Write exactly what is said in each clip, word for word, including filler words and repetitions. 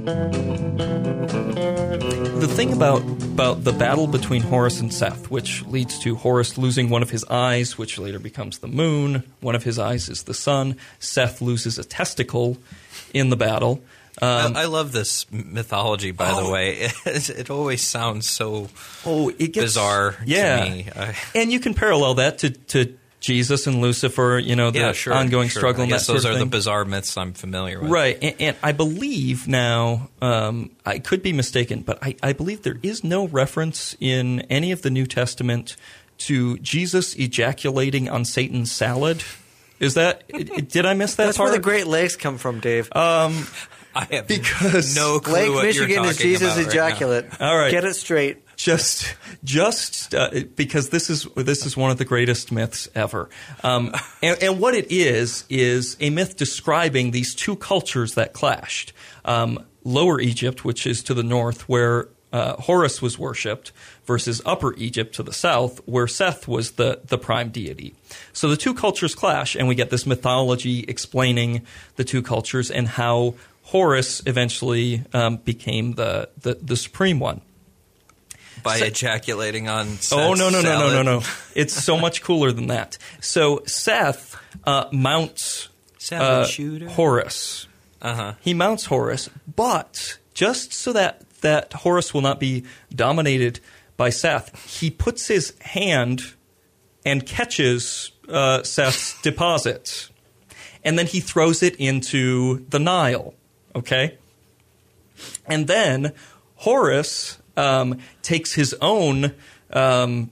The thing about about the battle between Horus and Seth, which leads to Horus losing one of his eyes, which later becomes the moon. One of his eyes is the sun. Seth loses a testicle in the battle. Um, I, I love this mythology, by oh, the way. It, it always sounds so oh, it gets, bizarre yeah. to me. I, and you can parallel that to, to Jesus and Lucifer, you know, the yeah, sure, ongoing sure. struggle. I and guess that those sort are of the thing. bizarre myths I'm familiar with. Right. And, and I believe now, um, I could be mistaken, but I, I believe there is no reference in any of the New Testament to Jesus ejaculating on Satan's salad. Is that – did I miss that That's part? where the Great Lakes come from, Dave. Um, I have because no clue Lake what Michigan you're talking is Jesus' about ejaculate. Right now. All right. Get it straight. Just, just uh, because this is this is one of the greatest myths ever, um, and, and what it is is a myth describing these two cultures that clashed. Um, Lower Egypt, which is to the north, where uh, Horus was worshipped, versus Upper Egypt to the south, where Seth was the the prime deity. So the two cultures clash, and we get this mythology explaining the two cultures and how Horus eventually um, became the, the the supreme one. By Seth, ejaculating on Seth's Oh, no, no, no, salad. no, no, no. It's so much cooler than that. So Seth uh, mounts uh, Horus. Uh-huh. He mounts Horus, but just so that, that Horus will not be dominated by Seth, he puts his hand and catches uh, Seth's deposit. And then he throws it into the Nile, okay? And then Horus um, takes his own um,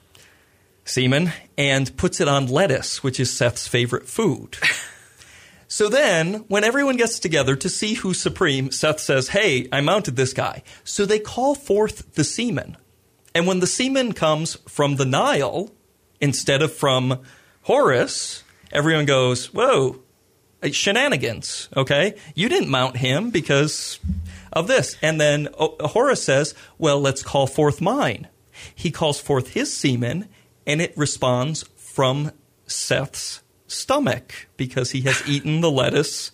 semen and puts it on lettuce, which is Seth's favorite food. So then, when everyone gets together to see who's supreme, Seth says, hey, I mounted this guy. So they call forth the semen. And when the semen comes from the Nile instead of from Horus, everyone goes, whoa, shenanigans, okay? You didn't mount him because of this. And then Horus says, well, let's call forth mine. He calls forth his semen, and it responds from Seth's stomach because he has eaten the lettuce.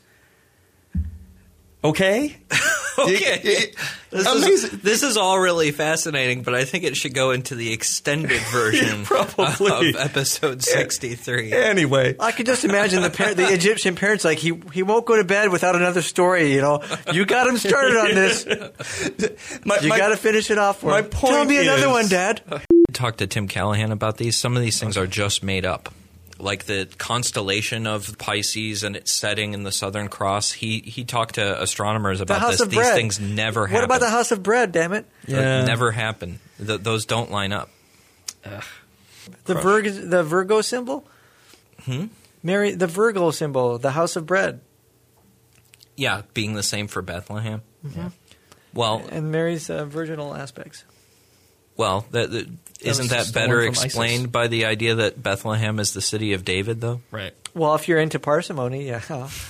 Okay? Okay. This is, this is all really fascinating, but I think it should go into the extended version Probably. of episode sixty-three. Anyway. I can just imagine the par- the Egyptian parents like, he he won't go to bed without another story, you know. You got him started on this. My, you got to finish it off for my him. point Tell me another is- one, Dad. Talk to Tim Callahan about these. Some of these things are just made up. Like the constellation of Pisces and its setting in the Southern Cross. He he talked to astronomers The about House this. of These Bread. things never happen. What about the House of Bread, damn it? Yeah. That never happen. Th- those don't line up. The Virgo, the Virgo symbol? Hmm? Mary, the Virgo symbol, the House of Bread. Yeah, being the same for Bethlehem. Mm-hmm. Yeah. Well, And Mary's uh, virginal aspects. well, that, that, isn't was that stolen better from explained ISIS. by the idea that Bethlehem is the city of David, though? Right. Well, if you're into parsimony, yeah.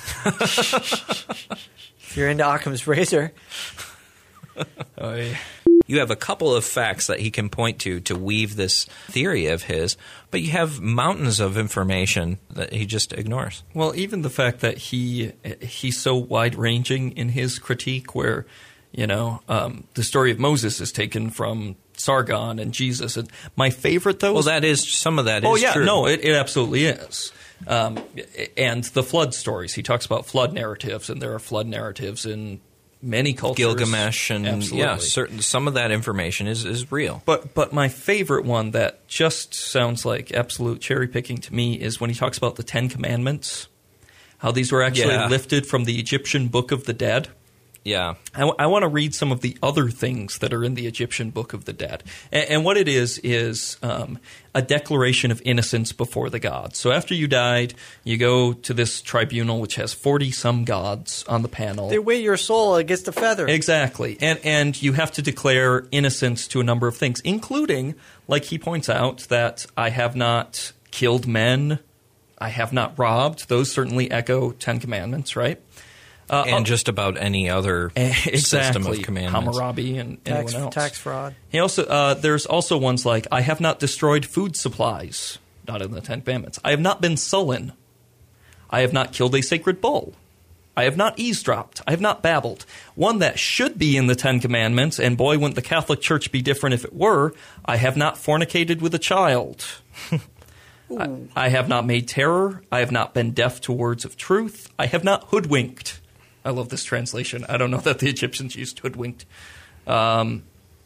If you're into Occam's razor. Oh, yeah. You have a couple of facts that he can point to to weave this theory of his, but you have mountains of information that he just ignores. Well, even the fact that he he's so wide-ranging in his critique where, you know, um, the story of Moses is taken from Sargon and Jesus. And my favorite, though, Well, is, that is some of that is oh yeah, true. no, it, it absolutely is. Um, and the flood stories. He talks about flood narratives, and there are flood narratives in many cultures. Gilgamesh and absolutely. yeah, certain some of that information is, is real. But but my favorite one that just sounds like absolute cherry picking to me is when he talks about the Ten Commandments, how these were actually Yeah. lifted from the Egyptian Book of the Dead. Yeah. I, w- I want to read some of the other things that are in the Egyptian Book of the Dead. And, and what it is is um, a declaration of innocence before the gods. So after you died, you go to this tribunal which has forty-some gods on the panel. They weigh your soul against a feather. Exactly. And and you have to declare innocence to a number of things, including, like he points out, that I have not killed men, I have not robbed. Those certainly echo Ten Commandments, right? Uh, and uh, just about any other exactly. system of commandments. Hammurabi and Tax, anyone else. tax fraud. He also uh, there's also ones like I have not destroyed food supplies, not in the Ten Commandments. I have not been sullen. I have not killed a sacred bull. I have not eavesdropped. I have not babbled. One that should be in the Ten Commandments, and boy, wouldn't the Catholic Church be different if it were, I have not fornicated with a child. I, I have not made terror. I have not been deaf to words of truth. I have not hoodwinked. I love this translation. I don't know that the Egyptians used hoodwinked. Um,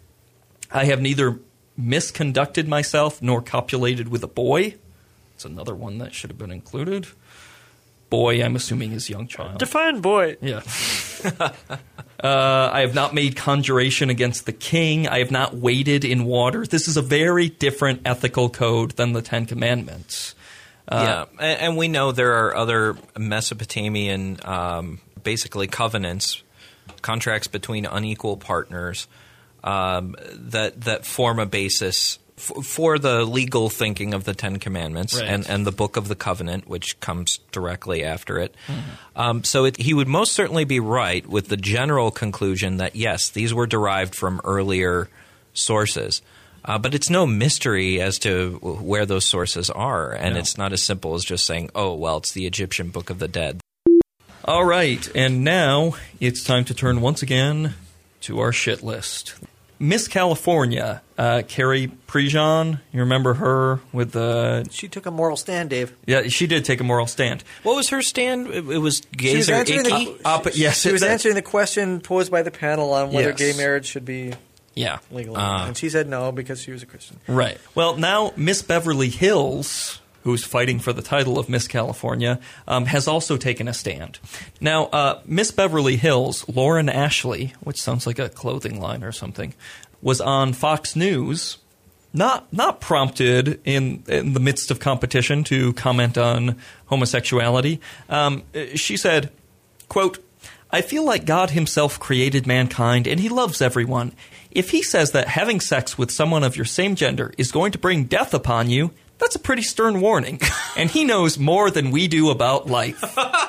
I have neither misconducted myself nor copulated with a boy. It's another one that should have been included. Boy, I'm assuming is young child. Define boy. Yeah. uh, I have not made conjuration against the king. I have not waded in water. This is a very different ethical code than the Ten Commandments. Uh, yeah, and, and we know there are other Mesopotamian, um, basically covenants, contracts between unequal partners um, that that form a basis for the legal thinking of the Ten Commandments, right. and, and the Book of the Covenant, which comes directly after it. Mm-hmm. Um, so it, he would most certainly be right with the general conclusion that, yes, these were derived from earlier sources. Uh, but it's no mystery as to where those sources are, and No. it's not as simple as just saying, oh, well, it's the Egyptian Book of the Dead. All right, and now it's time to turn once again to our shit list. Miss California, uh, Carrie Prejean, you remember her with the... She took a moral stand, Dave. Yeah, she did take a moral stand. What was her stand? It, it was She was gays or answering icky? the, Uh, but yes, she was that- answering the question posed by the panel on whether Yes. gay marriage should be Yeah. legal. Ah. and she said no because she was a Christian. Right. Well, now Miss Beverly Hills, who's fighting for the title of Miss California, um, has also taken a stand. Now, uh, Miss Beverly Hills, Lauren Ashley, which sounds like a clothing line or something, was on Fox News, not not prompted in, in the midst of competition to comment on homosexuality. Um, she said, quote, I feel like God himself created mankind and he loves everyone. If he says that having sex with someone of your same gender is going to bring death upon you, that's a pretty stern warning. And he knows more than we do about life.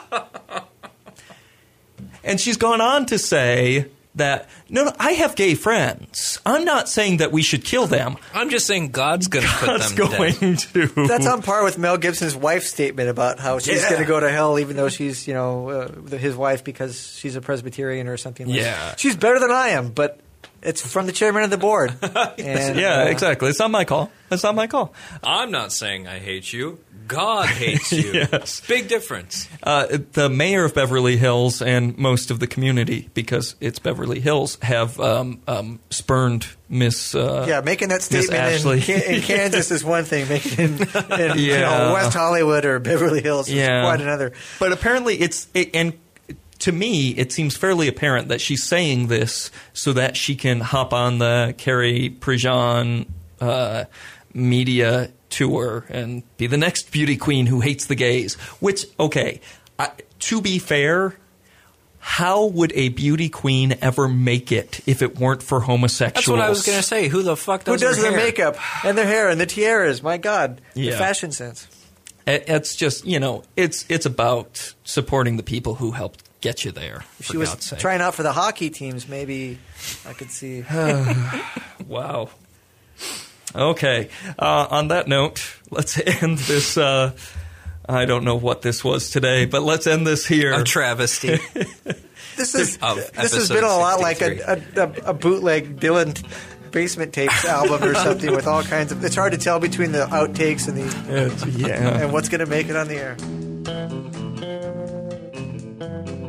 And she's gone on to say that, no, no, I have gay friends. I'm not saying that we should kill them. I'm just saying God's going to put God's them going dead. to. That's on par with Mel Gibson's wife's statement about how she's Yeah. going to go to hell even though she's, you know, uh, his wife because she's a Presbyterian or something like Yeah. that. She's better than I am, but it's from the chairman of the board. And, Yeah, uh, exactly. It's not my call. It's not my call. I'm not saying I hate you. God hates you. Yes. Big difference. Uh, the mayor of Beverly Hills and most of the community, because it's Beverly Hills, have um, um, spurned Miss uh, Yeah, making that Miss statement in, Ashley. Ca- in Kansas is one thing. Making it in, in you Yeah. know, West Hollywood or Beverly Hills is Yeah. quite another. But apparently it's it, and to me it seems fairly apparent that she's saying this so that she can hop on the Carrie Prejean uh, media tour and be the next beauty queen who hates the gays. Which, okay, I, to be fair, how would a beauty queen ever make it if it weren't for homosexuals? That's what I was going to say. Who the fuck Who does does her their hair? makeup and their hair and the tiaras? My God, Yeah. the fashion sense. It- It's just, you know, it's it's about supporting the people who helped get you there. If For she was God's sake. trying out for the hockey teams, maybe I could see. Wow. Okay. Uh, on that note, let's end this. Uh, I don't know what this was today, but let's end this here. A travesty. This is Of this has episode been a lot like sixty-three. a, a, a bootleg Dylan Basement Tapes album or something with all kinds of. It's hard to tell between the outtakes and the It's- yeah. and what's going to make it on the air.